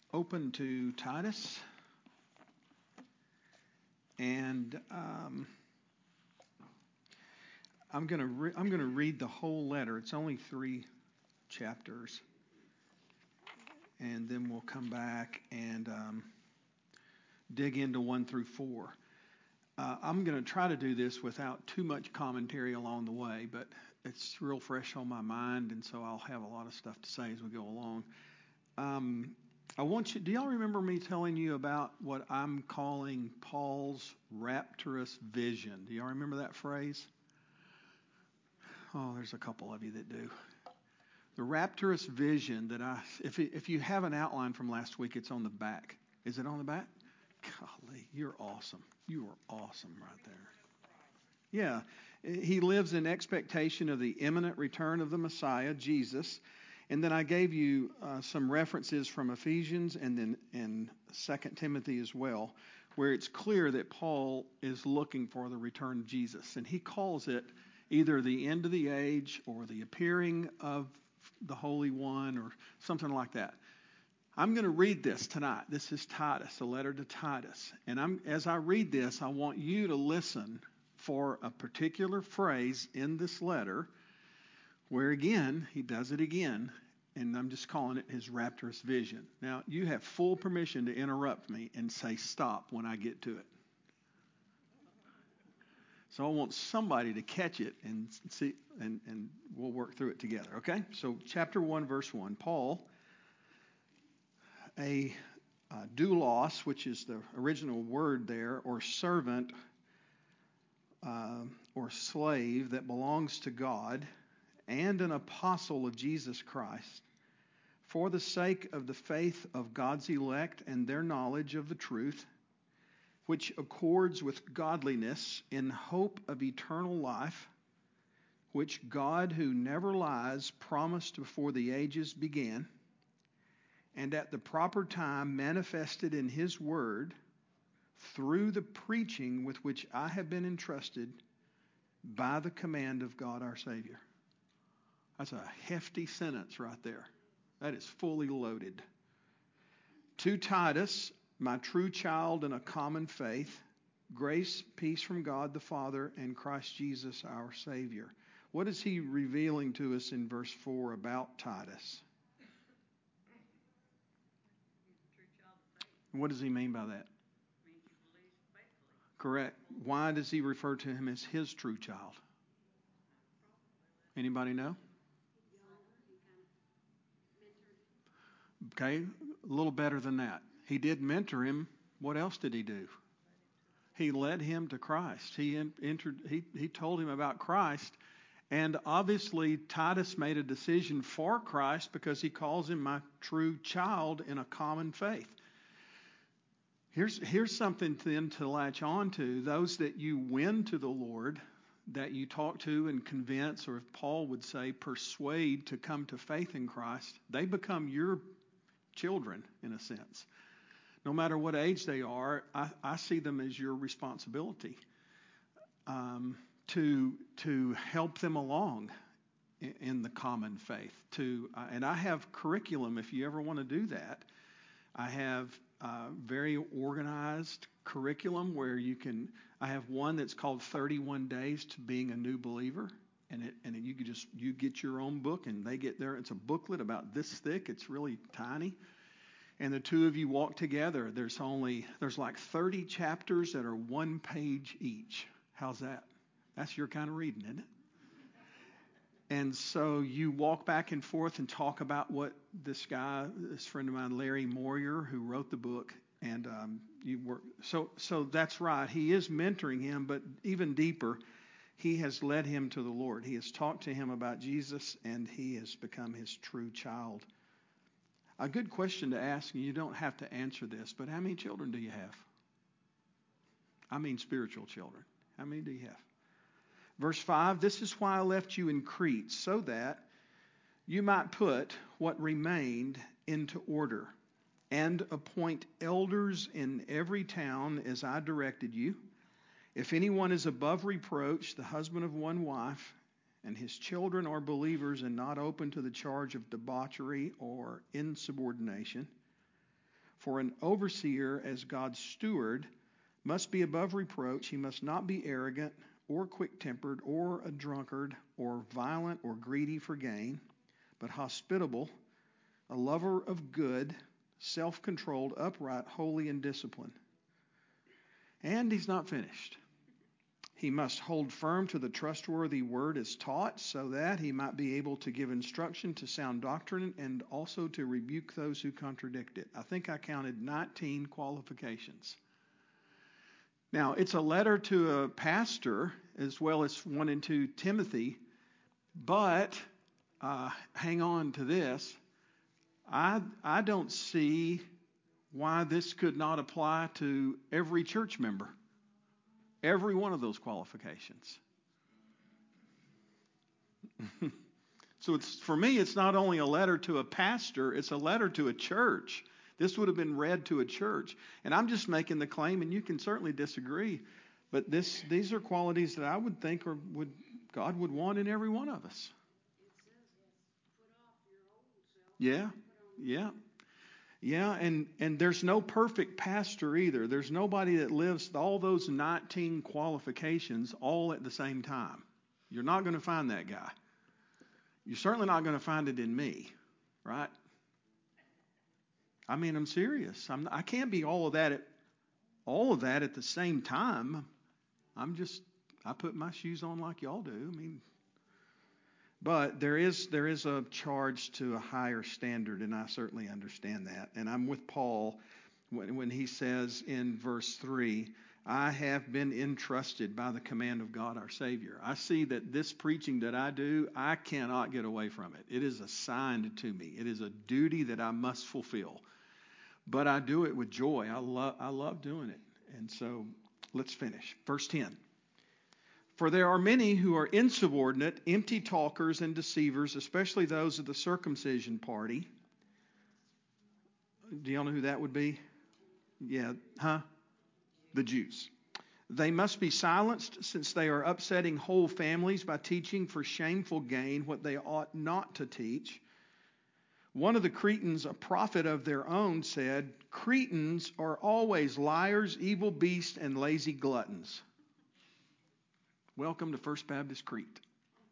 open to Titus, and I'm going to read the whole letter. It's only 3 chapters, and then we'll come back and dig into 1 through 4. I'm going to try to do this without too much commentary along the way, but it's real fresh on my mind, and so I'll have a lot of stuff to say as we go along. Do y'all remember me telling you about what I'm calling Paul's rapturous vision? Do y'all remember that phrase? Oh, there's a couple of you that do. The rapturous vision that if you have an outline from last week, it's on the back. Is it on the back? Golly, you're awesome. You are awesome right there. Yeah, he lives in expectation of the imminent return of the Messiah, Jesus. And then I gave you some references from Ephesians and then in 2 Timothy as well, where it's clear that Paul is looking for the return of Jesus. And he calls it either the end of the age or the appearing of the Holy One or something like that. I'm going to read this tonight. This is Titus, a letter to Titus. And as I read this, I want you to listen for a particular phrase in this letter where, again, he does it again, and I'm just calling it his rapturous vision. Now, you have full permission to interrupt me and say stop when I get to it. So I want somebody to catch it and see, and we'll work through it together, okay? So chapter 1, verse 1, Paul, a doulos, which is the original word there, or servant or slave that belongs to God, and an apostle of Jesus Christ, for the sake of the faith of God's elect and their knowledge of the truth, which accords with godliness in hope of eternal life, which God, who never lies, promised before the ages began, and at the proper time manifested in his word through the preaching with which I have been entrusted by the command of God our Savior. That's a hefty sentence right there. That is fully loaded. To Titus, my true child in a common faith, grace, peace from God the Father and Christ Jesus our Savior. What is he revealing to us in verse 4 about Titus? What does he mean by that? Correct. Why does he refer to him as his true child? Anybody know? Okay, a little better than that. He did mentor him. What else did he do? He led him to Christ. He told him about Christ. And obviously, Titus made a decision for Christ because he calls him my true child in a common faith. Here's something then to latch on to. Those that you win to the Lord, that you talk to and convince, or if Paul would say, persuade to come to faith in Christ, they become your children in a sense. No matter what age they are, I see them as your responsibility to help them along in the common faith. And I have curriculum if you ever want to do that. I have very organized curriculum where I have one that's called 31 Days to Being a New Believer. And you get your own book and they get there. It's a booklet about this thick. It's really tiny. And the two of you walk together. There's like 30 chapters that are 1 page each. How's that? That's your kind of reading, isn't it? And so you walk back and forth and talk about what this friend of mine, Larry Moyer, who wrote the book, and you work. So that's right. He is mentoring him, but even deeper, he has led him to the Lord. He has talked to him about Jesus, and he has become his true child. A good question to ask, and you don't have to answer this, but how many children do you have? I mean spiritual children. How many do you have? Verse 5, this is why I left you in Crete, so that you might put what remained into order and appoint elders in every town as I directed you. If anyone is above reproach, the husband of one wife, and his children are believers and not open to the charge of debauchery or insubordination, For an overseer, as God's steward, must be above reproach. He must not be arrogant or quick-tempered or a drunkard or violent or greedy for gain, but hospitable, a lover of good, self-controlled, upright, holy, and disciplined. And he's not finished. He must hold firm to the trustworthy word as taught, so that he might be able to give instruction to sound doctrine and also to rebuke those who contradict it. I think I counted 19 qualifications. Now, it's a letter to a pastor as well as 1 and 2 Timothy, but hang on to this. I don't see why this could not apply to every church member. Every one of those qualifications. So for me, it's not only a letter to a pastor, it's a letter to a church. This would have been read to a church. And I'm just making the claim, and you can certainly disagree, but these are qualities that I would think God would want in every one of us. Yeah. Yeah, and there's no perfect pastor either. There's nobody that lives all those 19 qualifications all at the same time. You're not going to find that guy. You're certainly not going to find it in me, right? I mean, I'm serious. I can't be all of that at the same time. I put my shoes on like y'all do. I mean, but there is a charge to a higher standard, and I certainly understand that. And I'm with Paul when he says in verse 3, I have been entrusted by the command of God our Savior. I see that this preaching that I do, I cannot get away from it. It is assigned to me. It is a duty that I must fulfill. But I do it with joy. I love doing it. And so let's finish. Verse 10. For there are many who are insubordinate, empty talkers and deceivers, especially those of the circumcision party. Do y'all know who that would be? Yeah, the Jews. They must be silenced, since they are upsetting whole families by teaching for shameful gain what they ought not to teach. One of the Cretans, a prophet of their own, said, Cretans are always liars, evil beasts, and lazy gluttons. Welcome to First Baptist Crete.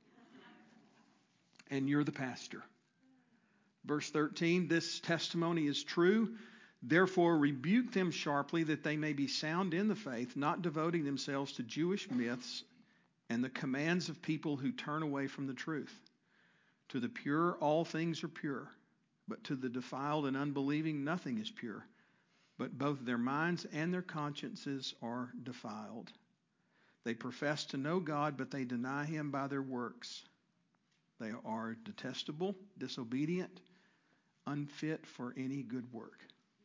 And you're the pastor. Verse 13, this testimony is true. Therefore rebuke them sharply, that they may be sound in the faith, not devoting themselves to Jewish myths and the commands of people who turn away from the truth. To the pure, all things are pure. But to the defiled and unbelieving, nothing is pure. But both their minds and their consciences are defiled. They profess to know God, but they deny him by their works. They are detestable, disobedient, unfit for any good work.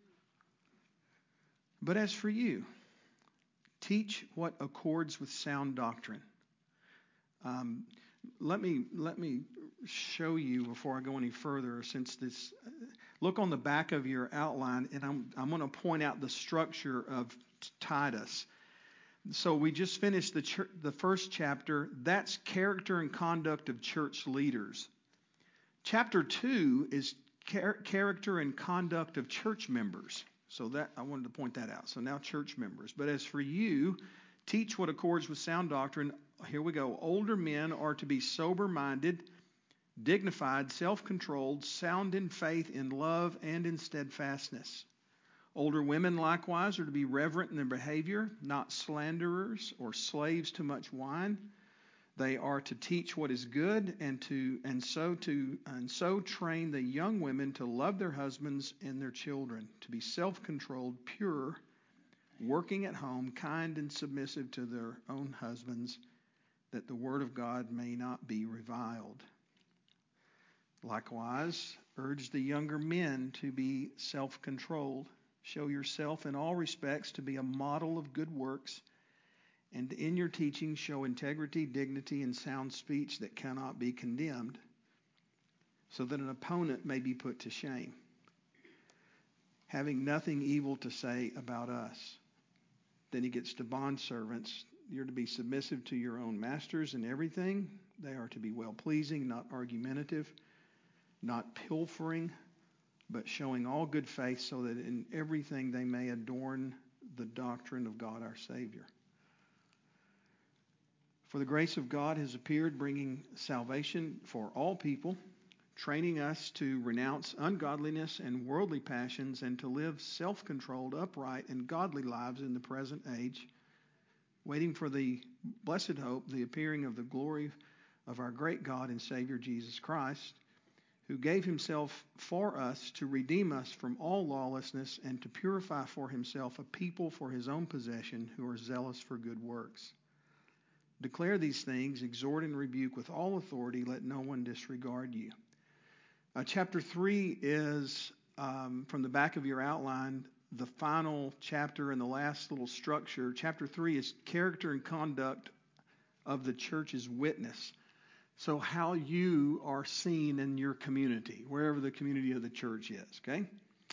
But as for you, teach what accords with sound doctrine. Let me show you before I go any further, since this, look on the back of your outline, and I'm going to point out the structure of Titus. So we just finished the first chapter. That's character and conduct of church leaders. Chapter 2 is character and conduct of church members. So that I wanted to point that out. So now church members. But as for you, teach what accords with sound doctrine. Here we go. Older men are to be sober-minded, dignified, self-controlled, sound in faith, in love, and in steadfastness. Older women likewise are to be reverent in their behavior, not slanderers or slaves to much wine. They are to teach what is good and so train the young women to love their husbands and their children, to be self-controlled, pure, working at home, kind and submissive to their own husbands, that the word of God may not be reviled. Likewise, urge the younger men to be self-controlled. Show yourself in all respects to be a model of good works, and in your teaching show integrity, dignity, and sound speech that cannot be condemned, so that an opponent may be put to shame, having nothing evil to say about us. Then he gets to bondservants. You're to be submissive to your own masters in everything. They are to be well-pleasing, not argumentative, not pilfering, but showing all good faith so that in everything they may adorn the doctrine of God our Savior. For the grace of God has appeared, bringing salvation for all people, training us to renounce ungodliness and worldly passions and to live self-controlled, upright, and godly lives in the present age, waiting for the blessed hope, the appearing of the glory of our great God and Savior Jesus Christ, who gave himself for us to redeem us from all lawlessness and to purify for himself a people for his own possession who are zealous for good works. Declare these things, exhort and rebuke with all authority, let no one disregard you. Chapter 3 is, from the back of your outline, the final chapter and the last little structure. Chapter 3 is character and conduct of the church's witness. So how you are seen in your community, wherever the community of the church is, okay?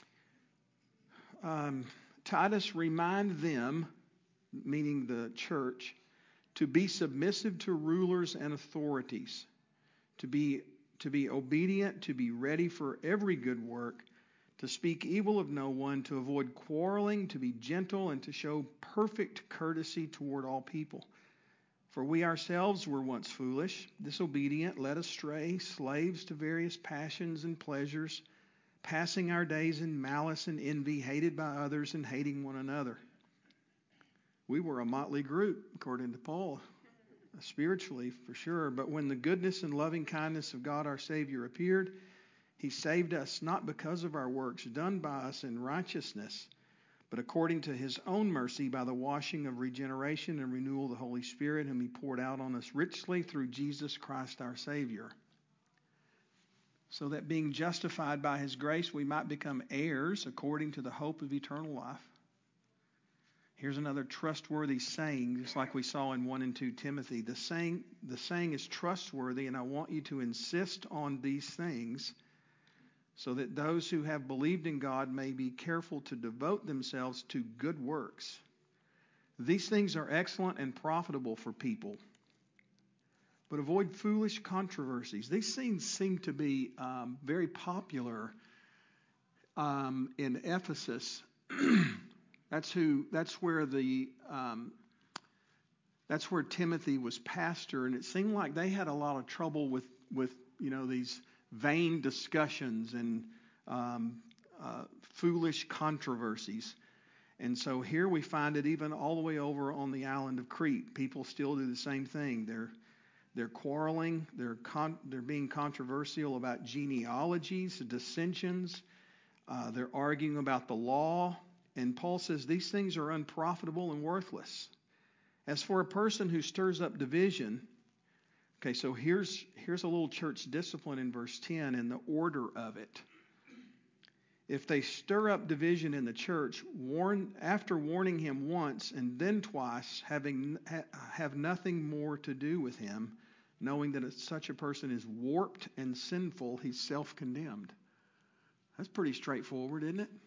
Titus, remind them, meaning the church, to be submissive to rulers and authorities, to be obedient, to be ready for every good work, to speak evil of no one, to avoid quarreling, to be gentle, and to show perfect courtesy toward all people. For we ourselves were once foolish, disobedient, led astray, slaves to various passions and pleasures, passing our days in malice and envy, hated by others and hating one another. We were a motley group, according to Paul, spiritually for sure. But when the goodness and loving kindness of God our Savior appeared, he saved us not because of our works done by us in righteousness, but according to his own mercy by the washing of regeneration and renewal of the Holy Spirit, whom he poured out on us richly through Jesus Christ our Savior. So that being justified by his grace, we might become heirs according to the hope of eternal life. Here's another trustworthy saying, just like we saw in 1 and 2 Timothy. The saying is trustworthy, and I want you to insist on these things, so that those who have believed in God may be careful to devote themselves to good works. These things are excellent and profitable for people, but avoid foolish controversies. These things seem to be very popular in Ephesus. That's where Timothy was pastor, and it seemed like they had a lot of trouble with these vain discussions and foolish controversies. And so here we find it even all the way over on the island of Crete. People still do the same thing. They're quarreling. They're being controversial about genealogies, dissensions. They're arguing about the law. And Paul says these things are unprofitable and worthless. As for a person who stirs up division, okay, so here's a little church discipline in verse 10 and the order of it. If they stir up division in the church, after warning him once and then twice, have nothing more to do with him, knowing that if such a person is warped and sinful, he's self-condemned. That's pretty straightforward, isn't it?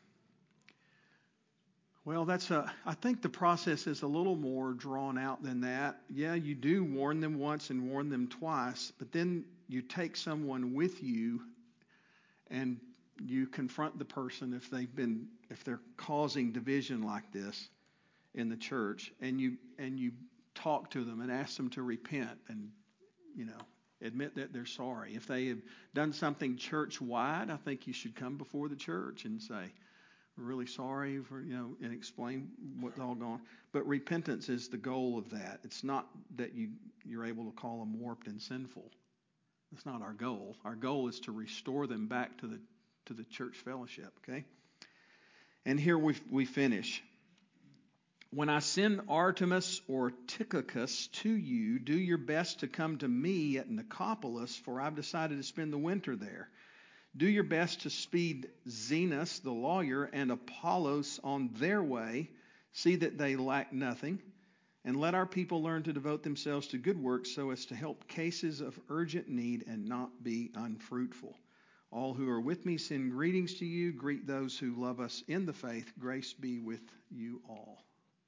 Well, I think the process is a little more drawn out than that. Yeah, you do warn them once and warn them twice, but then you take someone with you and you confront the person if they're causing division like this in the church, and you talk to them and ask them to repent and admit that they're sorry. If they have done something church-wide, I think you should come before the church and say, we're really sorry for, and explain what's all gone. But repentance is the goal of that. It's not that you're able to call them warped and sinful. That's not our goal. Our goal is to restore them back to the church fellowship, okay? And here we finish. When I send Artemas or Tychicus to you, do your best to come to me at Nicopolis, for I've decided to spend the winter there. Do your best to speed Zenas, the lawyer, and Apollos on their way. See that they lack nothing. And let our people learn to devote themselves to good works so as to help cases of urgent need and not be unfruitful. All who are with me send greetings to you. Greet those who love us in the faith. Grace be with you all.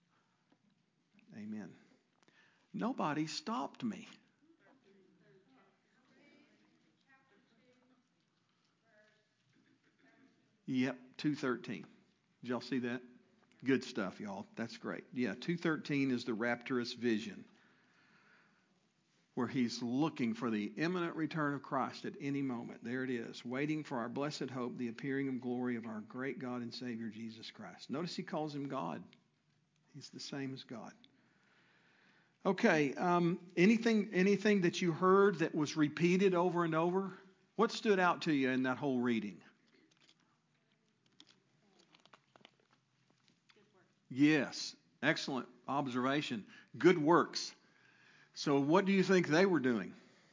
Amen. Nobody stopped me. Yep, 2:13. Did y'all see that? Good stuff, y'all. That's great. Yeah, 2:13 is the rapturous vision, where he's looking for the imminent return of Christ at any moment. There it is, waiting for our blessed hope, the appearing of glory of our great God and Savior, Jesus Christ. Notice he calls him God. He's the same as God. Okay, anything that you heard that was repeated over and over? What stood out to you in that whole reading? Yes, excellent observation. Good works. So what do you think they were doing?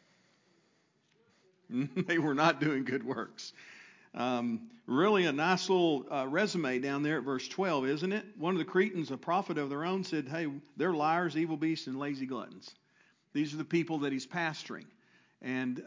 They were not doing good works. Really a nice little resume down there at verse 12, isn't it? One of the Cretans, a prophet of their own, said, hey, they're liars, evil beasts, and lazy gluttons. These are the people that he's pastoring. And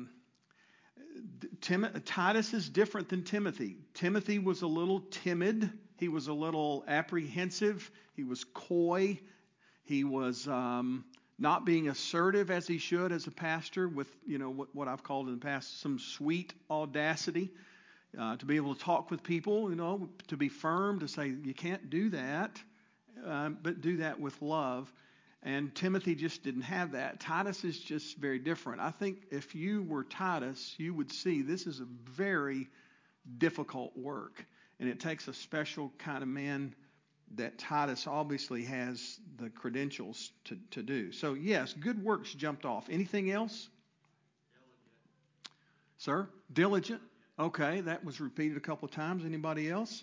Titus is different than Timothy. Timothy was a little timid. He was a little apprehensive. He was coy. He was not being assertive as he should as a pastor with, what I've called in the past some sweet audacity. To be able to talk with people, to be firm, to say, you can't do that, but do that with love. And Timothy just didn't have that. Titus is just very different. I think if you were Titus, you would see this is a very difficult work. And it takes a special kind of man that Titus obviously has the credentials to do. So, yes, good works jumped off. Anything else? Diligent. Sir? Diligent? Okay, that was repeated a couple of times. Anybody else?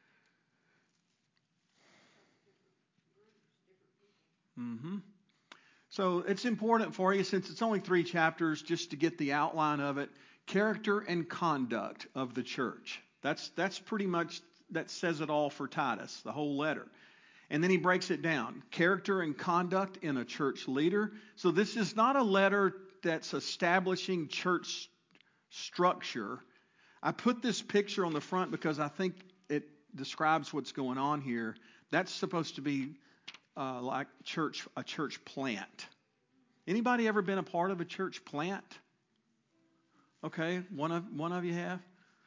Mm-hmm. So it's important for you, since it's only 3 chapters, just to get the outline of it. Character and conduct of the church. That's pretty much, that says it all for Titus, the whole letter. And then he breaks it down. Character and conduct in a church leader. So this is not a letter that's establishing church structure. I put this picture on the front because I think it describes what's going on here. That's supposed to be like a church plant. Anybody ever been a part of a church plant? Okay, one of you have.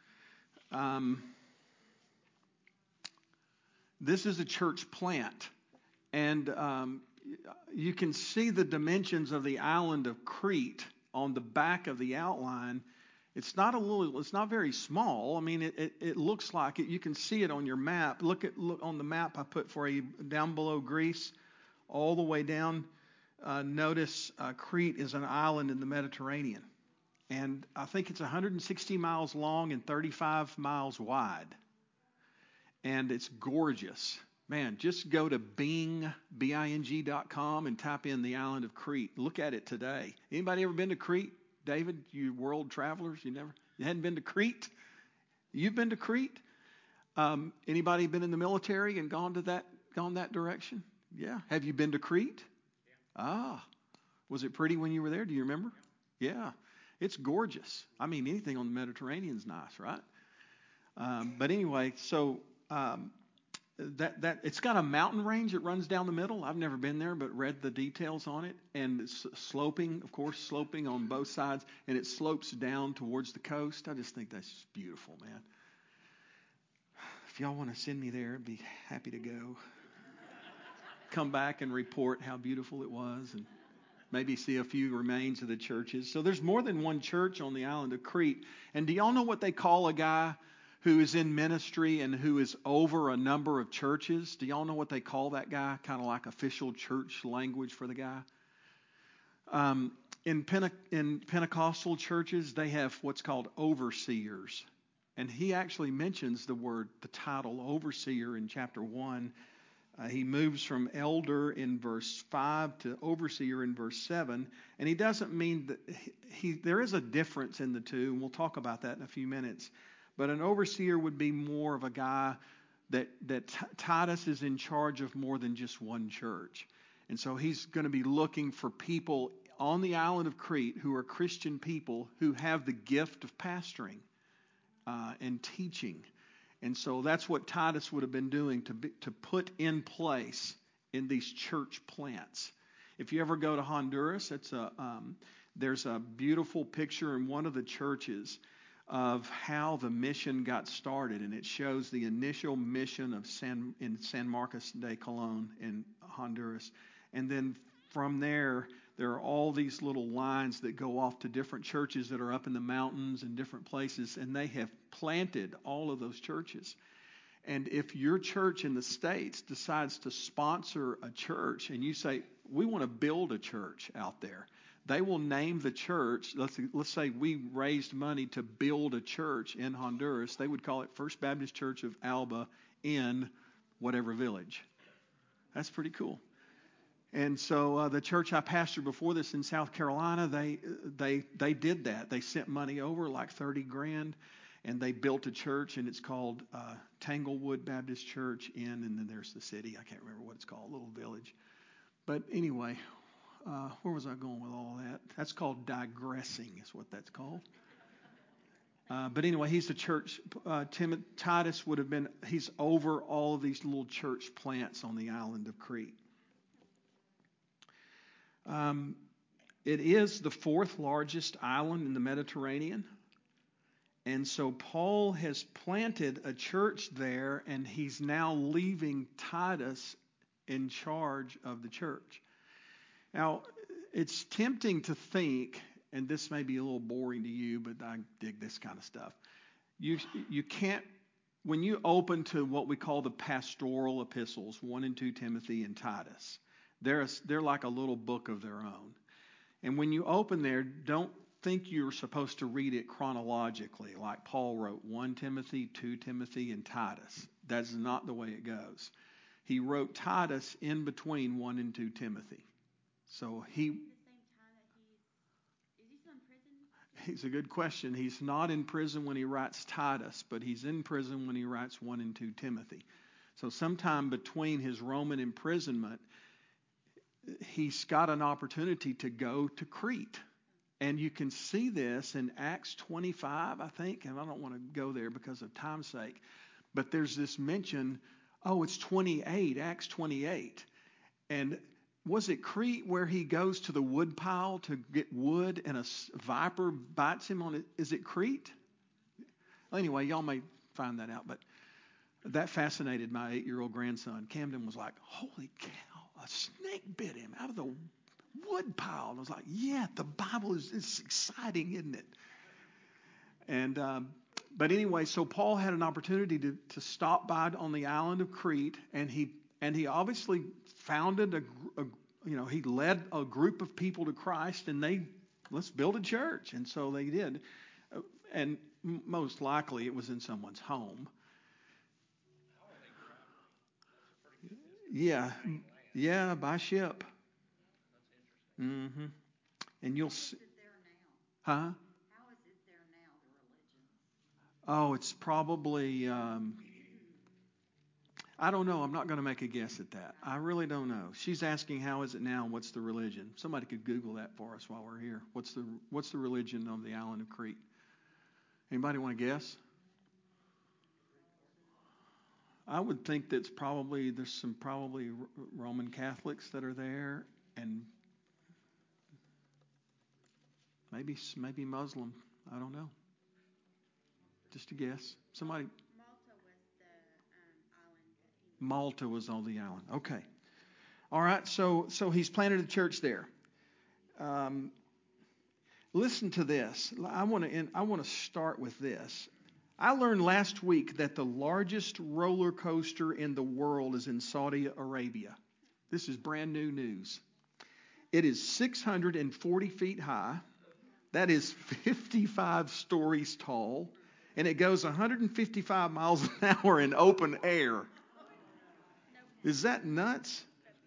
This is a church plant, and you can see the dimensions of the island of Crete on the back of the outline. It's not very small. I mean, it looks like it. You can see it on your map. Look on the map I put for you down below Greece, all the way down. Notice Crete is an island in the Mediterranean. And I think it's 160 miles long and 35 miles wide. And it's gorgeous. Man, just go to bing.com and type in the island of Crete. Look at it today. Anybody ever been to Crete? David, you world travelers, you hadn't been to Crete? You've been to Crete? Anybody been in the military and gone that direction? Yeah. Have you been to Crete? Yeah. Was it pretty when you were there? Do you remember? Yeah. It's gorgeous. I mean, anything on the Mediterranean is nice, right? But anyway, so that it's got a mountain range that runs down the middle. I've never been there, but read the details on it. And it's sloping on both sides, and it slopes down towards the coast. I just think that's just beautiful, man. If y'all want to send me there, I'd be happy to go. Come back and report how beautiful it was, and maybe see a few remains of the churches. So there's more than one church on the island of Crete. And do y'all know what they call a guy who is in ministry and who is over a number of churches? Do y'all know what they call that guy? Kind of like official church language for the guy. In Pentecostal churches, they have what's called overseers. And he actually mentions the title overseer in chapter 1. He moves from elder in verse 5 to overseer in verse 7. And he doesn't mean that there is a difference in the two, and we'll talk about that in a few minutes. But an overseer would be more of a guy that Titus is in charge of more than just one church. And so he's going to be looking for people on the island of Crete who are Christian people who have the gift of pastoring and teaching. And so that's what Titus would have been doing to put in place in these church plants. If you ever go to Honduras, there's a beautiful picture in one of the churches of how the mission got started, and it shows the initial mission of San Marcos de Colon in Honduras. And then from there are all these little lines that go off to different churches that are up in the mountains and different places, and they have planted all of those churches. And if your church in the States decides to sponsor a church and you say, we want to build a church out there, they will name the church. Let's say we raised money to build a church in Honduras. They would call it First Baptist Church of Alba in whatever village. That's pretty cool. And so the church I pastored before this in South Carolina, they did that. They sent money over, like $30,000. And they built a church, and it's called Tanglewood Baptist Church and then there's the city. I can't remember what it's called, a little village. But anyway, where was I going with all that? That's called digressing is what that's called. But anyway, he's the church. Titus he's over all of these little church plants on the island of Crete. It is the fourth largest island in the Mediterranean. And so Paul has planted a church there, and he's now leaving Titus in charge of the church. Now, it's tempting to think, and this may be a little boring to you, but I dig this kind of stuff. You can't, when you open to what we call the pastoral epistles, 1 and 2 Timothy and Titus, they're like a little book of their own. And when you open there, don't think you're supposed to read it chronologically, like Paul wrote 1 Timothy, 2 Timothy, and Titus. That's not the way it goes. He wrote Titus in between 1 and 2 Timothy. So is he still in prison? It's a good question. He's not in prison when he writes Titus, but he's in prison when he writes 1 and 2 Timothy. So sometime between his Roman imprisonment, he's got an opportunity to go to Crete. And you can see this in Acts 25, I think, and I don't want to go there because of time's sake. But there's this mention, it's 28, Acts 28. And was it Crete where he goes to the wood pile to get wood and a viper bites him on it? Is it Crete? Anyway, y'all may find that out. But that fascinated my 8-year-old grandson. Camden was like, holy cow, a snake bit him out of the wood pile. And I was like, yeah, the Bible is exciting, isn't it? And but anyway, so Paul had an opportunity to stop by on the island of Crete, and he obviously founded he led a group of people to Christ, and let's build a church, and so they did, and most likely it was in someone's home. Yeah, by ship. Mm-hmm. And you'll see. Huh? How is it there now, the religion? Oh, it's probably, I don't know. I'm not going to make a guess at that. I really don't know. She's asking how is it now and what's the religion. Somebody could Google that for us while we're here. What's the religion of the island of Crete? Anybody want to guess? I would think there's some Roman Catholics that are there, and maybe Muslim. I don't know. Just a guess. Somebody. Malta was on the island. Okay. All right. So he's planted a church there. Listen to this. I want to start with this. I learned last week that the largest roller coaster in the world is in Saudi Arabia. This is brand new news. It is 640 feet high. That is 55 stories tall, and it goes 155 miles an hour in open air. Is that nuts?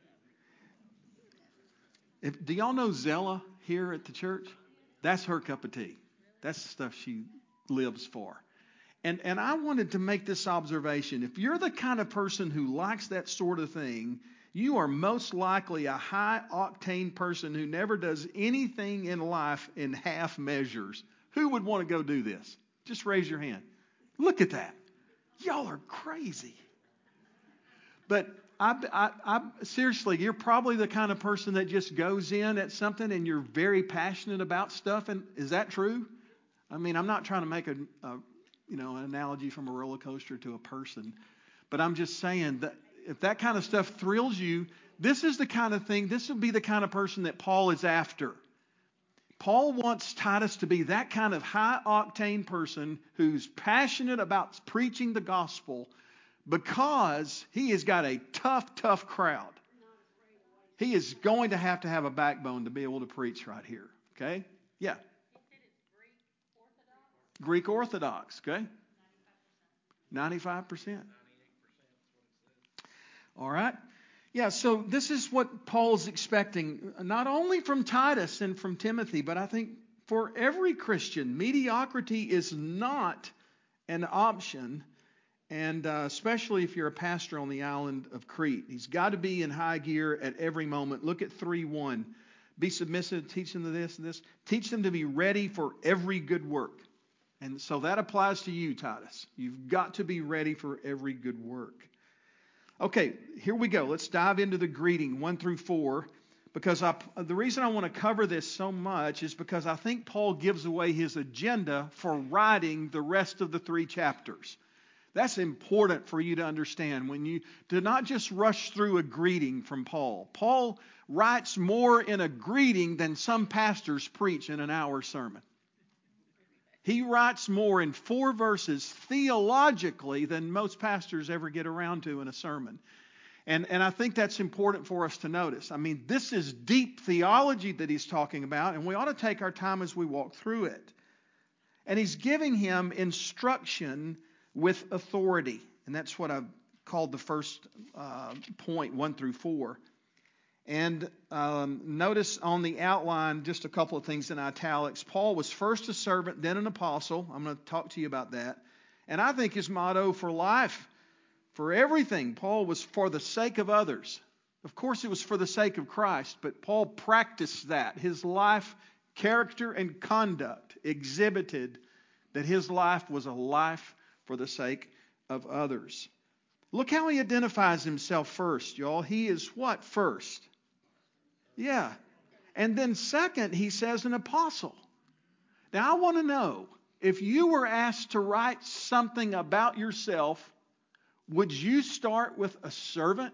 Do y'all know Zella here at the church? That's her cup of tea. That's the stuff she lives for. And I wanted to make this observation. If you're the kind of person who likes that sort of thing, you are most likely a high-octane person who never does anything in life in half measures. Who would want to go do this? Just raise your hand. Look at that. Y'all are crazy. But I seriously, you're probably the kind of person that just goes in at something and you're very passionate about stuff. And is that true? I mean, I'm not trying to make an analogy from a roller coaster to a person, but I'm just saying that if that kind of stuff thrills you, this is the kind of thing, this would be the kind of person that Paul is after. Paul wants Titus to be that kind of high-octane person who's passionate about preaching the gospel because he has got a tough crowd. He is going to have a backbone to be able to preach right here. Okay? Yeah. Greek Orthodox. Okay? 95%. All right. Yeah, so this is what Paul's expecting, not only from Titus and from Timothy, but I think for every Christian. Mediocrity is not an option, and especially if you're a pastor on the island of Crete. He's got to be in high gear at every moment. Look at 3:1. Be submissive, teach them to this and this. Teach them to be ready for every good work. And so that applies to you, Titus. You've got to be ready for every good work. Okay, here we go. Let's dive into the greeting 1 through 4. Because the reason I want to cover this so much is because I think Paul gives away his agenda for writing the rest of the 3 chapters. That's important for you to understand when you do not just rush through a greeting from Paul. Paul writes more in a greeting than some pastors preach in an hour sermon. He writes more in 4 verses theologically than most pastors ever get around to in a sermon. And I think that's important for us to notice. I mean, this is deep theology that he's talking about, and we ought to take our time as we walk through it. And he's giving him instruction with authority. And that's what I've called the first point, 1 through 4. And notice on the outline just a couple of things in italics. Paul was first a servant, then an apostle. I'm going to talk to you about that. And I think his motto for life, for everything, Paul was for the sake of others. Of course, it was for the sake of Christ, but Paul practiced that. His life, character, and conduct exhibited that his life was a life for the sake of others. Look how he identifies himself first, y'all. He is what first? Yeah. And then second, he says an apostle. Now, I want to know, if you were asked to write something about yourself, would you start with a servant?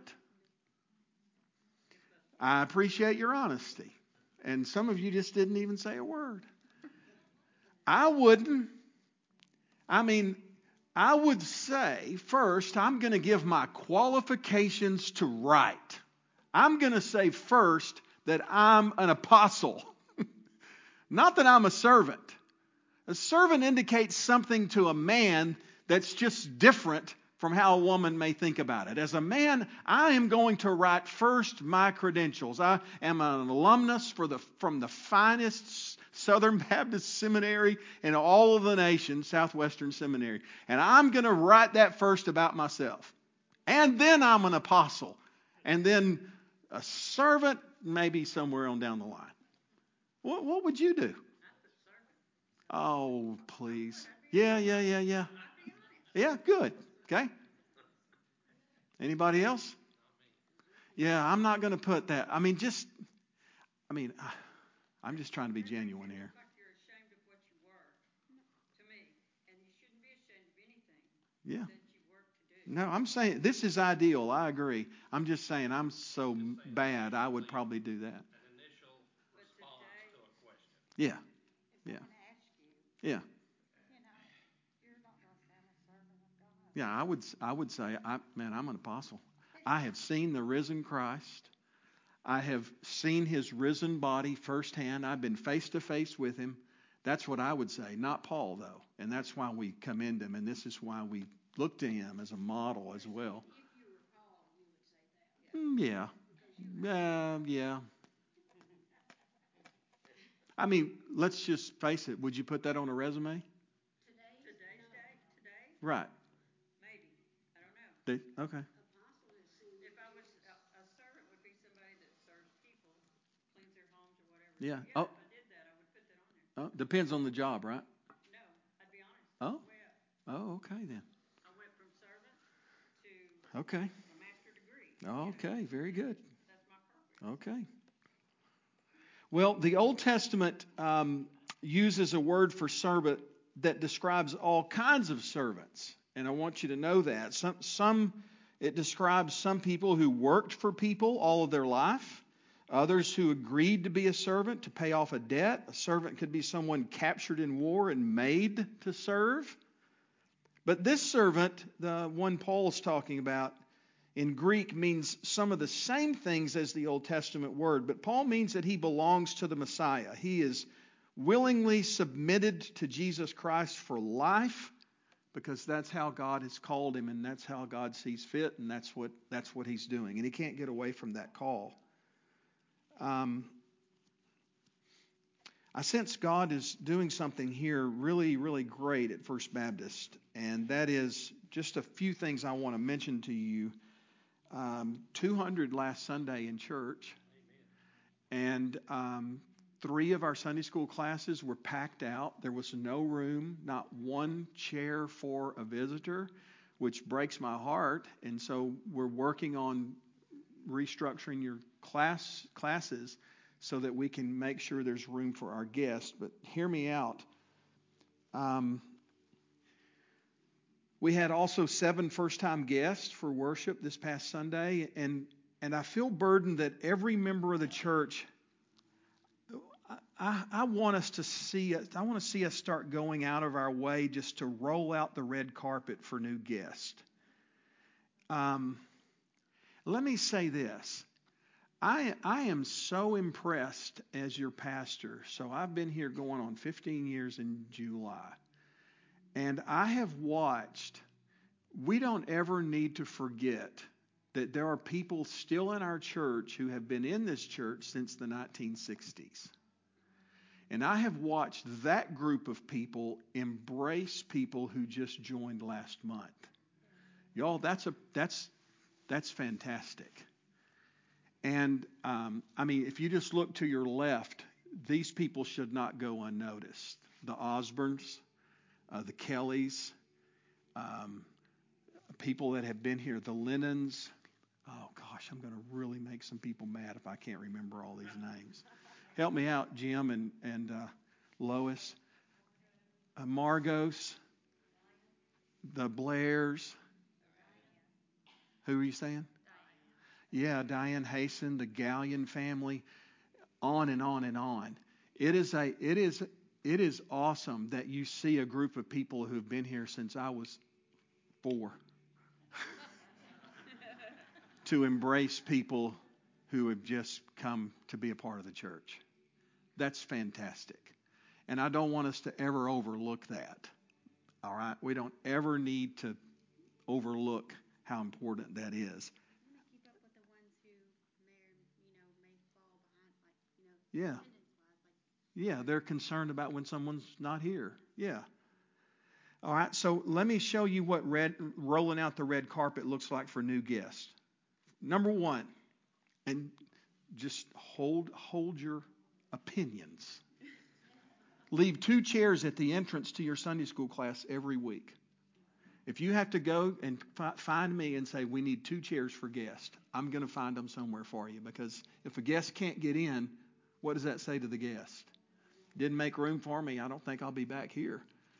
I appreciate your honesty. And some of you just didn't even say a word. I wouldn't. I mean, I would say, first, I'm going to give my qualifications to write. I'm going to say first that I'm an apostle. Not that I'm a servant. A servant indicates something to a man that's just different from how a woman may think about it. As a man, I am going to write first my credentials. I am an alumnus from the finest Southern Baptist Seminary in all of the nation, Southwestern Seminary. And I'm going to write that first about myself. And then I'm an apostle. And then a servant, maybe somewhere on down the line. What would you do? Oh, please. Yeah. Yeah, good. Okay. Anybody else? Yeah, I'm not going to put that. I'm just trying to be genuine here. You're ashamed of what you were, to me, and you shouldn't be ashamed of anything Yeah. that you work to do. No, I'm saying this is ideal. I agree. I'm just saying I'm so bad, I would probably do that. An initial response to a question. Yeah. If Yeah. someone asks you, Yeah. you're not going to say I'm a servant of God. Yeah, I would say, I'm an apostle. I have seen the risen Christ. I have seen his risen body firsthand. I've been face to face with him. That's what I would say. Not Paul, though. And that's why we commend him. And this is why we look to him as a model as well. If you were Paul, you would say that. Yeah. I mean, let's just face it. Would you put that on a resume? Today's day? Today? Right. Maybe. I don't know. Okay. If I was a servant, would be somebody that serves people, cleans their homes or whatever. Yeah. If I did that, I would put that on there. Depends on the job, right? No, I'd be honest. Way up. Okay then. I went from servant to Okay. a master degree. Okay, very good. That's my purpose. Okay. Well, the Old Testament, uses a word for servant that describes all kinds of servants. And I want you to know that. It describes some people who worked for people all of their life. Others who agreed to be a servant to pay off a debt. A servant could be someone captured in war and made to serve. But this servant, the one Paul is talking about, in Greek means some of the same things as the Old Testament word. But Paul means that he belongs to the Messiah. He is willingly submitted to Jesus Christ for life, because that's how God has called him, and that's how God sees fit, and that's what he's doing. And he can't get away from that call. I sense God is doing something here really, really great at First Baptist, and that is just a few things I want to mention to you. 200 last Sunday in church, and 3 of our Sunday school classes were packed out. There was no room, not one chair for a visitor, which breaks my heart. And so we're working on restructuring your classes so that we can make sure there's room for our guests. But hear me out. We had also 7 first-time guests for worship this past Sunday, and I feel burdened that every member of the church, I want to see us start going out of our way just to roll out the red carpet for new guests. Let me say this. I am so impressed as your pastor. So I've been here going on 15 years in July. And I have watched, we don't ever need to forget that there are people still in our church who have been in this church since the 1960s. And I have watched that group of people embrace people who just joined last month. Y'all, that's fantastic. And, if you just look to your left, these people should not go unnoticed. The Osborns, the Kellys, people that have been here, the Lennons. Oh, gosh, I'm going to really make some people mad if I can't remember all these names. Help me out, Jim and Lois. Margos, the Blairs. Who are you saying? Yeah, Diane Hasten, the Gallion family, on and on and on. It is awesome that you see a group of people who've been here since I was 4 to embrace people who have just come to be a part of the church. That's fantastic. And I don't want us to ever overlook that. All right? We don't ever need to overlook how important that is. Keep up with the ones who may fall behind, Yeah. Yeah, they're concerned about when someone's not here. Yeah. All right, so let me show you what rolling out the red carpet looks like for new guests. Number 1, and just hold your opinions. Leave 2 chairs at the entrance to your Sunday school class every week. If you have to go and find me and say, we need 2 chairs for guests, I'm going to find them somewhere for you, because if a guest can't get in, what does that say to the guest? Didn't make room for me. I don't think I'll be back here.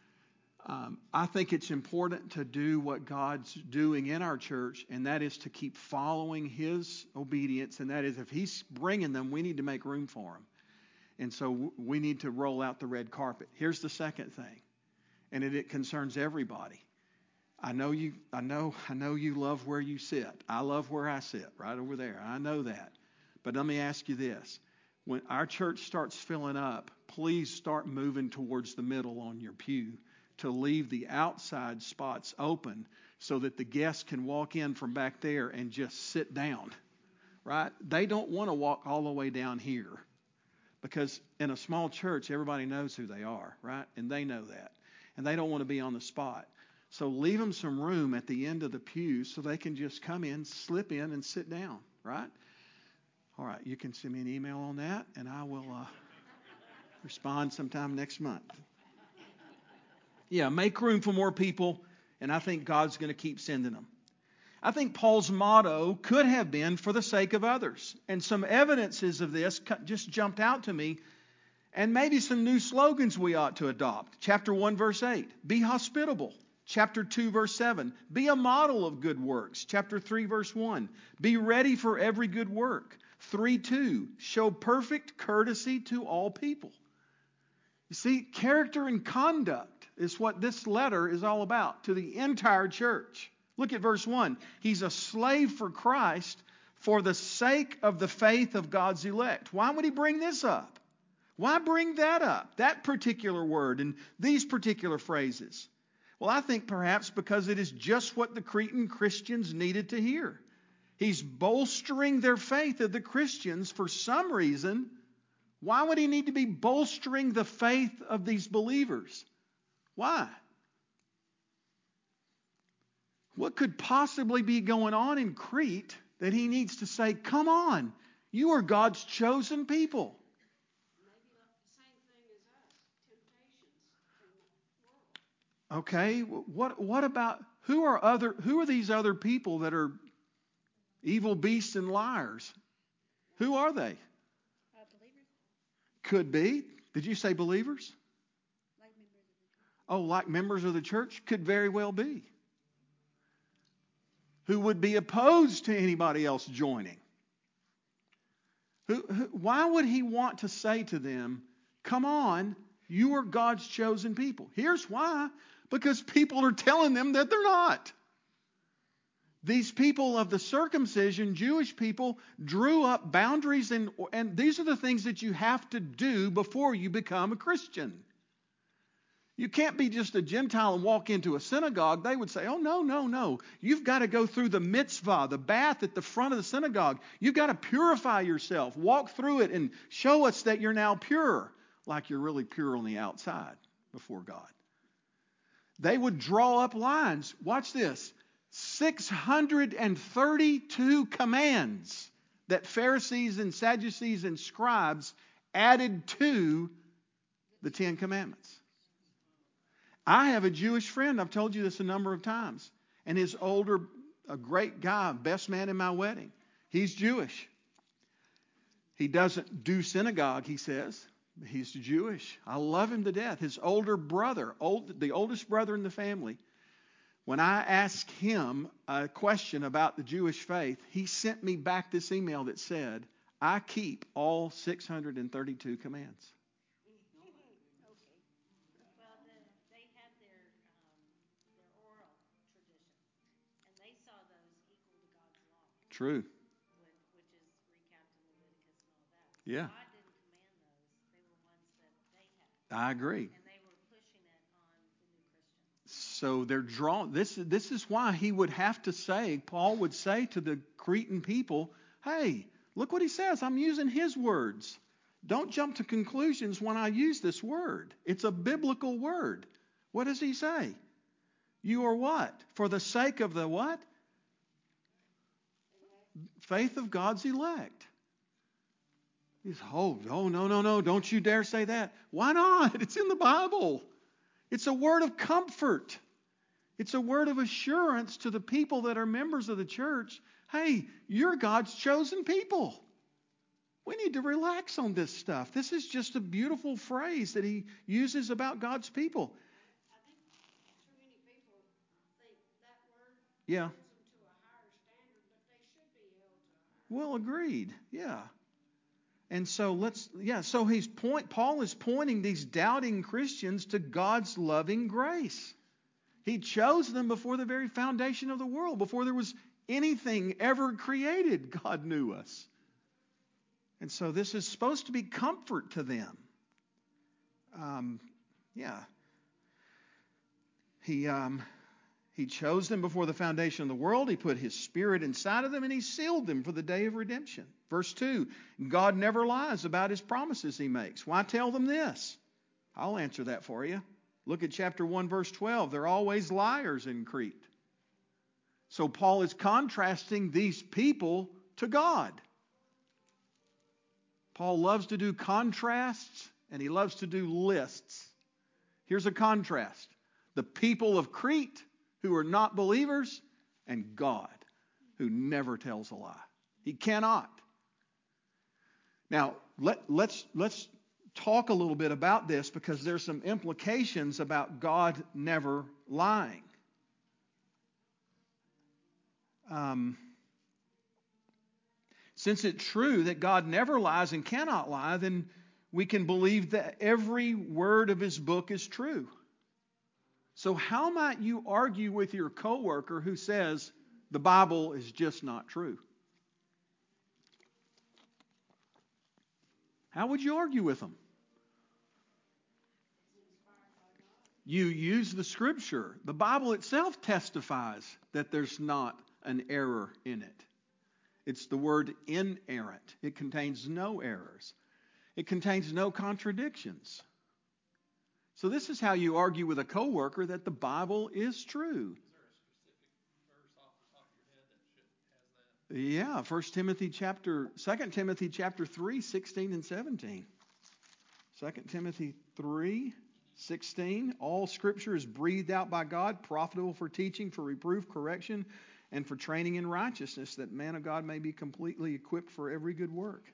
I think it's important to do what God's doing in our church, and that is to keep following His obedience, and that is if He's bringing them, we need to make room for them. And so we need to roll out the red carpet. Here's the second thing, and it concerns everybody. I know you love where you sit. I love where I sit, right over there. I know that. But let me ask you this. When our church starts filling up, please start moving towards the middle on your pew to leave the outside spots open so that the guests can walk in from back there and just sit down, right? They don't want to walk all the way down here, because in a small church, everybody knows who they are, right? And they know that. And they don't want to be on the spot. So leave them some room at the end of the pew so they can just come in, slip in, and sit down, right? All right, you can send me an email on that, and I will respond sometime next month. Yeah, make room for more people, and I think God's going to keep sending them. I think Paul's motto could have been for the sake of others. And some evidences of this just jumped out to me And maybe some new slogans we ought to adopt. Chapter 1, verse 8, be hospitable. Chapter 2, verse 7, be a model of good works. Chapter 3, verse 1, be ready for every good work. 3:2, show perfect courtesy to all people. You see, character and conduct is what this letter is all about to the entire church. Look at verse 1. He's a slave for Christ for the sake of the faith of God's elect. Why would he bring this up? Why bring that up, that particular word and these particular phrases? Well, I think perhaps because it is just what the Cretan Christians needed to hear. He's bolstering their faith of the Christians for some reason. Why would he need to be bolstering the faith of these believers? Why? What could possibly be going on in Crete that he needs to say, come on, you are God's chosen people? Okay, what about who are these other people that are evil beasts and liars? Who are they? Believers. Could be. Did you say believers? Like members of the church. Oh, like members of the church? Could very well be. Who would be opposed to anybody else joining? Why would he want to say to them, come on, you are God's chosen people? Here's why. Because people are telling them that they're not. These people of the circumcision, Jewish people, drew up boundaries, and these are the things that you have to do before you become a Christian. You can't be just a Gentile and walk into a synagogue. They would say, oh, no. You've got to go through the mitzvah, the bath at the front of the synagogue. You've got to purify yourself, walk through it and show us that you're now pure, like you're really pure on the outside before God. They would draw up lines. Watch this. 632 commands that Pharisees and Sadducees and scribes added to the Ten Commandments. I have a Jewish friend. I've told you this a number of times. And his older, a great guy, best man in my wedding. He's Jewish. He doesn't do synagogue, he says. He's Jewish. I love him to death. His older brother, the oldest brother in the family, when I asked him a question about the Jewish faith, he sent me back this email that said, I keep all 632 commands. Well, they had their oral tradition, and they saw those equal to God's law. True. Which is recapped in Leviticus and all that. Yeah. God didn't command those. They were ones that they had. I agree. And they were pushing it on the new Christians. So they're drawn. This is why he would have to say, Paul would say to the Cretan people, hey, look what he says. I'm using his words. Don't jump to conclusions when I use this word. It's a biblical word. What does he say? You are what? For the sake of the what? Faith of God's elect. He's, no. Don't you dare say that. Why not? It's in the Bible. It's a word of comfort. It's a word of assurance to the people that are members of the church. Hey, you're God's chosen people. We need to relax on this stuff. This is just a beautiful phrase that he uses about God's people. I think too many people think that word Yeah. brings them to a higher standard, but they should be held to a higher. Well, agreed. Yeah. And so Paul is pointing these doubting Christians to God's loving grace. He chose them before the very foundation of the world, before there was anything ever created. God knew us. And so this is supposed to be comfort to them. He chose them before the foundation of the world. He put his Spirit inside of them, and he sealed them for the day of redemption. Verse 2, God never lies about his promises he makes. Why tell them this? I'll answer that for you. Look at chapter 1, verse 12. They're always liars in Crete. So Paul is contrasting these people to God. Paul loves to do contrasts, and he loves to do lists. Here's a contrast. The people of Crete who are not believers, and God who never tells a lie. He cannot. Now, let's talk a little bit about this because there's some implications about God never lying. Since it's true that God never lies and cannot lie, then we can believe that every word of His book is true. So how might you argue with your coworker who says the Bible is just not true? How would you argue with them? You use the Scripture. The Bible itself testifies that there's not an error in it. It's the word inerrant. It contains no errors. It contains no contradictions. So this is how you argue with a coworker that the Bible is true. Is there a specific verse off the top of your head that has that? Yeah, 2 Timothy chapter 3, 16 and 17. 2 Timothy 3, 16. All Scripture is breathed out by God, profitable for teaching, for reproof, correction, and for training in righteousness, that man of God may be completely equipped for every good work.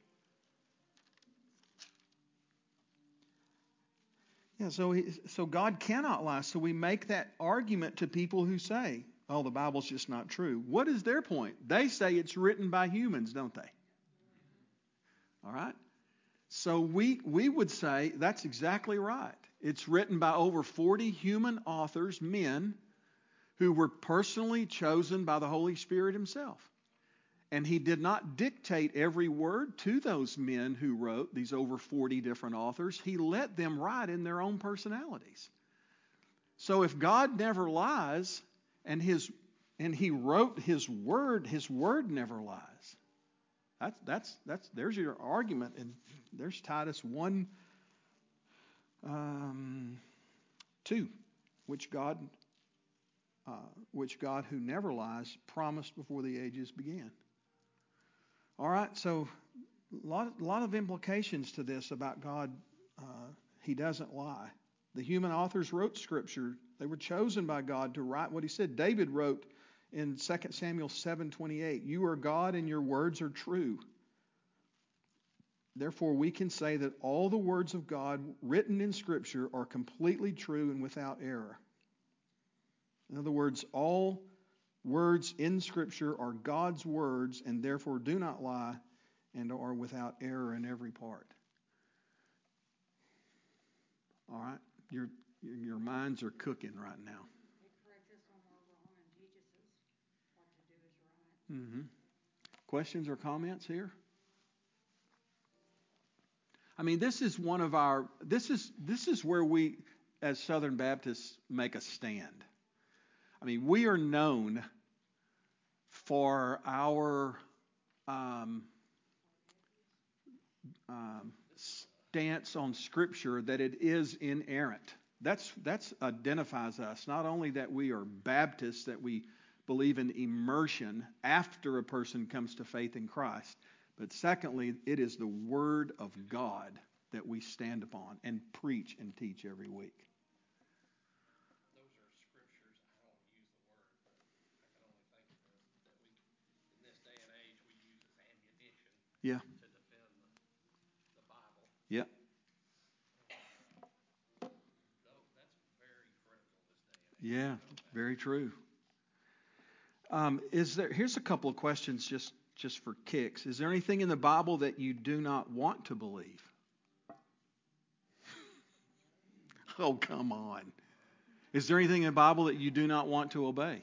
Yeah, so God cannot lie. So we make that argument to people who say, oh, the Bible's just not true. What is their point? They say it's written by humans, don't they? All right? So we would say that's exactly right. It's written by over 40 human authors, men, who were personally chosen by the Holy Spirit Himself. And He did not dictate every word to those men who wrote, these over 40 different authors. He let them write in their own personalities. So if God never lies and He wrote His word never lies. There's your argument. And there's Titus 1, 2, which God who never lies promised before the ages began. All right, so a lot of implications to this about God. He doesn't lie. The human authors wrote Scripture. They were chosen by God to write what He said. David wrote in 2 Samuel 7:28, "You are God and your words are true." Therefore, we can say that all the words of God written in Scripture are completely true and without error. In other words, all words in Scripture are God's words and therefore do not lie and are without error in every part. All right? Your minds are cooking right now. They correct us when we're wrong and teach us what to do is right. Mm-hmm. Questions or comments here? I mean, this is one of our. This is where we, as Southern Baptists, make a stand. I mean, we are known for our stance on Scripture that it is inerrant. That's identifies us. Not only that we are Baptists, that we believe in immersion after a person comes to faith in Christ, but secondly, it is the Word of God that we stand upon and preach and teach every week. Those are scriptures. I don't use the word, but I can only think that we, in this day and age, we use as ammunition to defend the Bible. Yeah. That's very critical this day and age. Yeah, very true. Here's a couple of questions just for kicks. Is there anything in the Bible that you do not want to believe? Oh, come on. Is there anything in the Bible that you do not want to obey?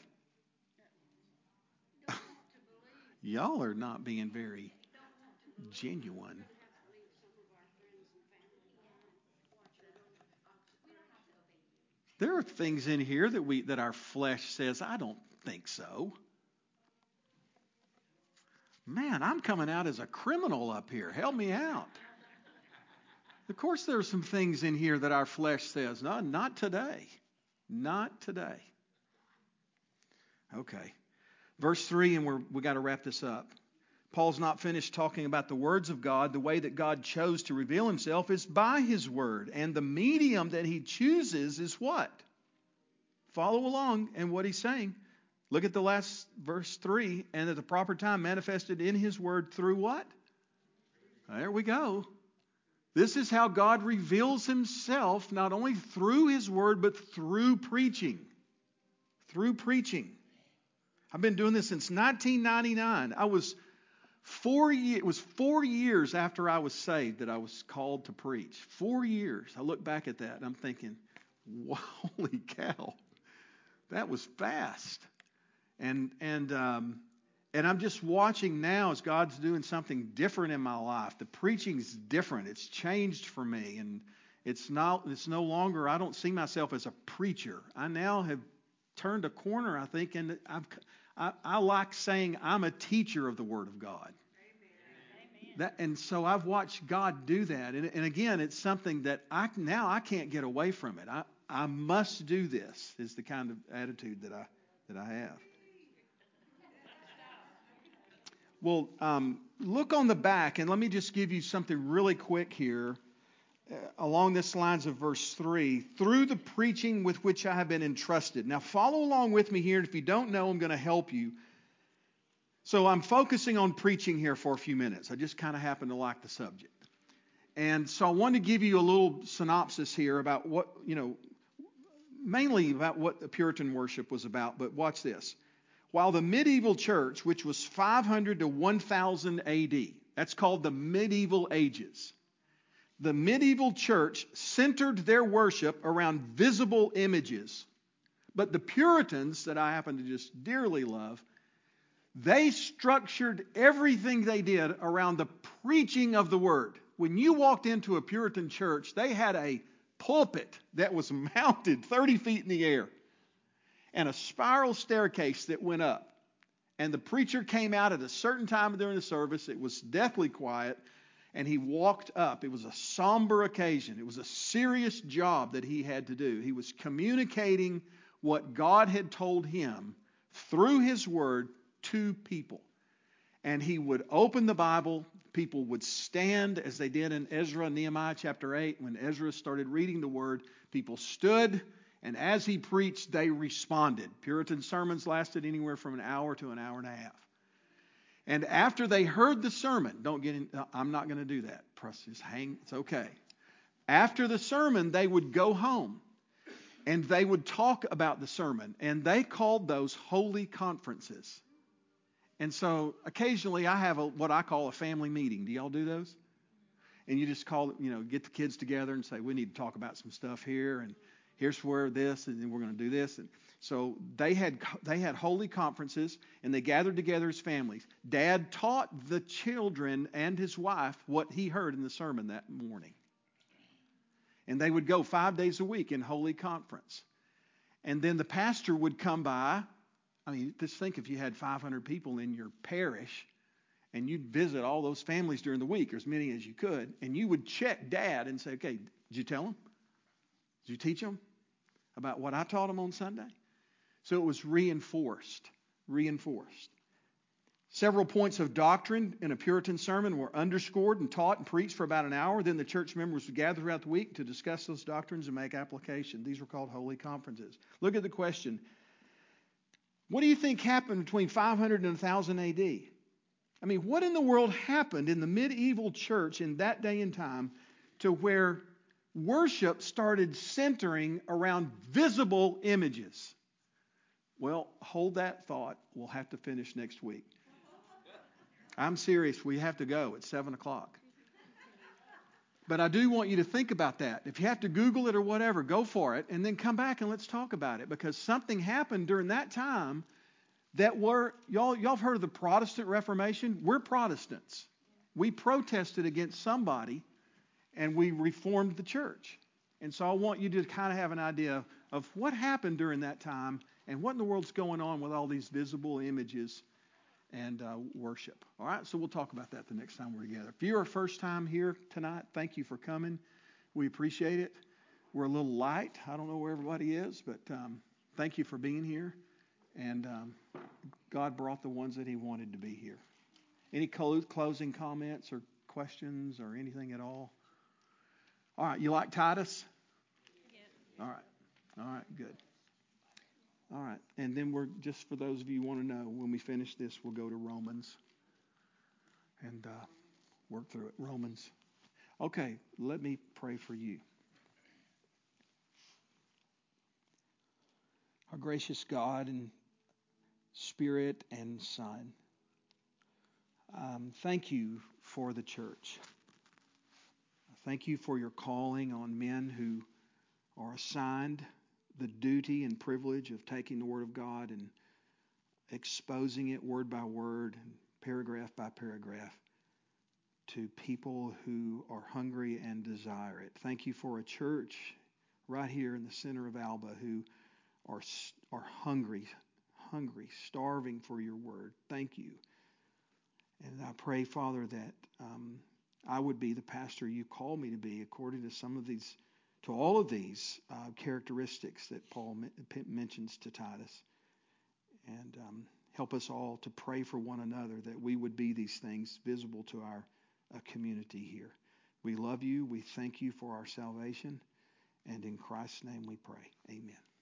Y'all are not being very genuine. There are things in here that our flesh says, I don't think so. Man, I'm coming out as a criminal up here. Help me out. Of course, there are some things in here that our flesh says, no, not today. Not today. Okay. Verse 3, and we got to wrap this up. Paul's not finished talking about the words of God. The way that God chose to reveal Himself is by His Word. And the medium that He chooses is what? Follow along in what He's saying. Look at the last verse 3. And at the proper time manifested in His Word through what? There we go. This is how God reveals Himself, not only through His Word, but through preaching. Through preaching. I've been doing this since 1999. It was 4 years after I was saved that I was called to preach. 4 years. I look back at that and I'm thinking, holy cow, that was fast. And I'm just watching now as God's doing something different in my life. The preaching's different. It's changed for me, and it's no longer. I don't see myself as a preacher. I now have turned a corner, I think, and I like saying I'm a teacher of the Word of God. Amen. And so I've watched God do that, and again, it's something that I can't get away from it. I must do this. Is the kind of attitude that I have. Well, look on the back, and let me just give you something really quick here. Along this lines of verse 3, through the preaching with which I have been entrusted. Now follow along with me here, and if you don't know, I'm going to help you. So I'm focusing on preaching here for a few minutes. I just kind of happen to like the subject. And so I want to give you a little synopsis here about what, mainly about what the Puritan worship was about, but watch this. While the medieval church, which was 500 to 1000 AD, that's called the medieval ages. The medieval church centered their worship around visible images. But the Puritans, that I happen to just dearly love, they structured everything they did around the preaching of the Word. When you walked into a Puritan church, they had a pulpit that was mounted 30 feet in the air and a spiral staircase that went up. And the preacher came out at a certain time during the service. It was deathly quiet. And he walked up. It was a somber occasion. It was a serious job that he had to do. He was communicating what God had told him through His Word to people. And he would open the Bible. People would stand as they did in Ezra, Nehemiah chapter 8. When Ezra started reading the Word, people stood. And as he preached, they responded. Puritan sermons lasted anywhere from an hour to an hour and a half. And after they heard the sermon, I'm not going to do that. Just hang, it's okay. After the sermon, they would go home and they would talk about the sermon. And they called those holy conferences. And so occasionally I have what I call a family meeting. Do y'all do those? And you just call it, get the kids together and say, we need to talk about some stuff here. And here's where this, and then we're going to do this. And so they had holy conferences, and they gathered together as families. Dad taught the children and his wife what he heard in the sermon that morning. And they would go 5 days a week in holy conference. And then the pastor would come by. I mean, just think if you had 500 people in your parish, and you'd visit all those families during the week, or as many as you could, and you would check Dad and say, okay, did you tell them? Did you teach them about what I taught them on Sunday? So it was reinforced. Several points of doctrine in a Puritan sermon were underscored and taught and preached for about an hour. Then the church members would gather throughout the week to discuss those doctrines and make application. These were called holy conferences. Look at the question. What do you think happened between 500 and 1000 AD? I mean, what in the world happened in the medieval church in that day and time to where worship started centering around visible images? Well, hold that thought. We'll have to finish next week. I'm serious. We have to go. It's 7 o'clock. But I do want you to think about that. If you have to Google it or whatever, go for it, and then come back and let's talk about it, because something happened during that time that y'all have heard of the Protestant Reformation? We're Protestants. We protested against somebody, and we reformed the church. And so I want you to kind of have an idea of what happened during that time and what in the world's going on with all these visible images and worship. All right, so we'll talk about that the next time we're together. If you're a first time here tonight, thank you for coming. We appreciate it. We're a little light. I don't know where everybody is, but thank you for being here. And God brought the ones that He wanted to be here. Any closing comments or questions or anything at all? All right, you like Titus? Yeah. All right, good. All right, and then we're, just for those of you who want to know, when we finish this, we'll go to Romans and work through it. Romans. Okay, let me pray for you. Our gracious God and Spirit and Son, thank you for the church. Thank you for your calling on men who are assigned the duty and privilege of taking the Word of God and exposing it word by word and paragraph by paragraph to people who are hungry and desire it. Thank you for a church right here in the center of Alba who are hungry, starving for your Word. Thank you. And I pray, Father, that I would be the pastor you call me to be according to all of these characteristics that Paul mentions to Titus. And help us all to pray for one another that we would be these things visible to our community here. We love you. We thank you for our salvation. And in Christ's name we pray. Amen.